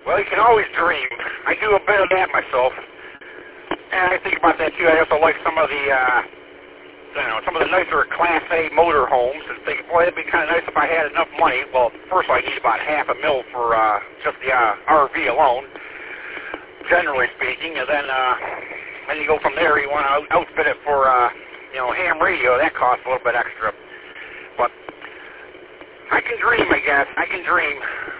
Well, you can always dream. I do a bit of that myself. And I think about that, too. I also like some of the, some of the nicer Class A motor homes. And think, boy, it'd be kind of nice if I had enough money. Well, first I need about $500,000 for just the RV alone, generally speaking. And then you go from there. You want to outfit it for, ham radio. That costs a little bit extra. But I can dream, I guess. I can dream.